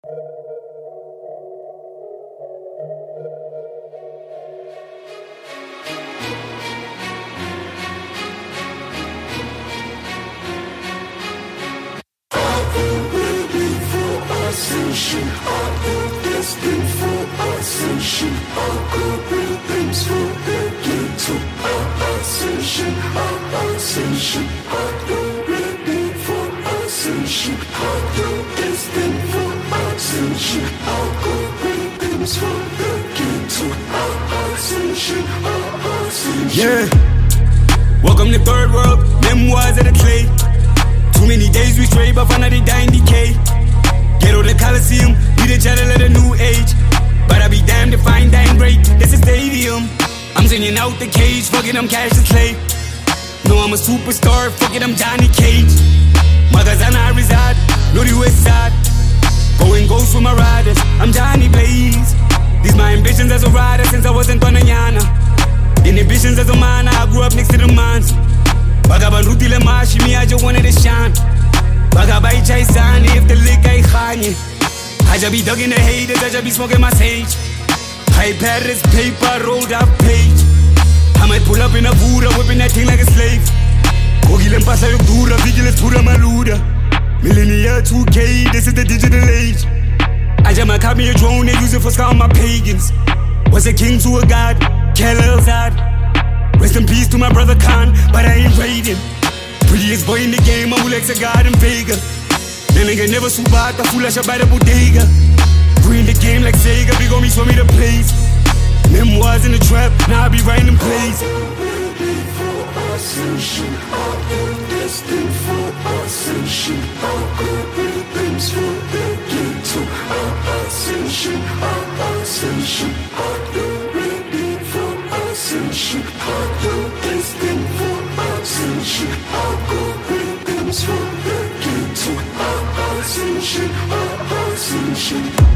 Ascension, our destined for ascension, our good rhythms for the ghetto. Our ascension, our ready for ascension, our destined for ascension, our good rhythms for the ghetto. Our ascension, yeah. Welcome to third world, memoirs of the clay. Too many days we stray, but finally die in decay. Ghetto the Coliseum, be the channel of the new age. But I be damned if I ain't dying great, that's a stadium. I'm singing out the cage, fuck it, I'm Cash the Clay. No, I'm a superstar, fuck it, I'm Johnny Cage. Magazana I reside, know the west side. Going ghost with my riders, I'm Johnny Blaze. These my ambitions as a rider since I was in Panayana. Inhibitions as a miner, I grew up next to the mines. Bagabanruti le mashi, me I just wanted to shine. Bagabai chai sani, if the lick ain't khanye. I just be dugging the haters, I just be smoking my sage. iPad is paper, rolled up page. I might pull up in a Buddha, whipping that thing like a slave. Kogile mpasa yok dura, vigilance pura maluda. Millennial 2K, this is the digital age. I just might copy a drone, they use it for scouting my pagans. Was a king to a god, Keller's ad. Rest in peace to my brother Khan, but I ain't raiding. Prettiest boy in the game, I'm like a god in Vega. Then nigga never super hot, I fool like a by the bodega. Green the game like Sega, big on me, show me the place. Memoirs in the trap, now I be writing in plays. ready for ascension, our destined for ascension, our good rhythms for the ghetto. Our ascension, our ready for ascension, our destined for ascension, our good rhythms for the ghetto. Our ascension,